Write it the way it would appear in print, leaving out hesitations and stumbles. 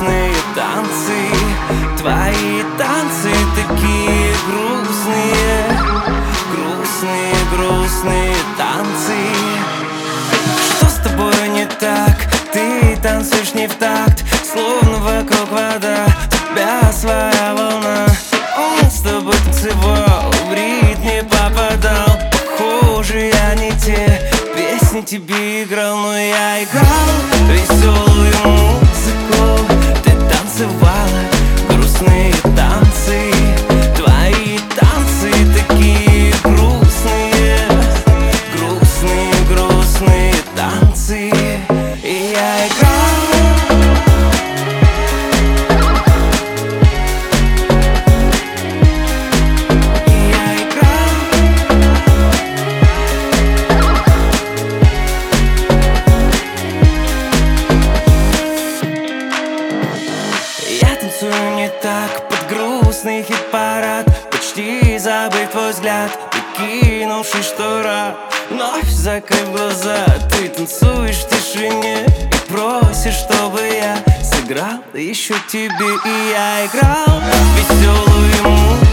грустные танцы, твои танцы такие грустные, грустные, грустные танцы. Что с тобой не так? Ты танцуешь не в такт, словно вокруг вода, у тебя своя волна. Он с тобой танцевал, в ритм не попадал. Похоже, я не те песни тебе играл, но я играл веселую музыку. Ты танцевала грустные танцы, твои танцы такие грустные, грустные, грустные танцы. И я играл. Танцую не так под грустный хит-парад, почти забыв твой взгляд, прикинувший, что рад. Вновь закрыв глаза, ты танцуешь в тишине и просишь, чтобы я сыграл еще тебе. И я играл веселую музыку.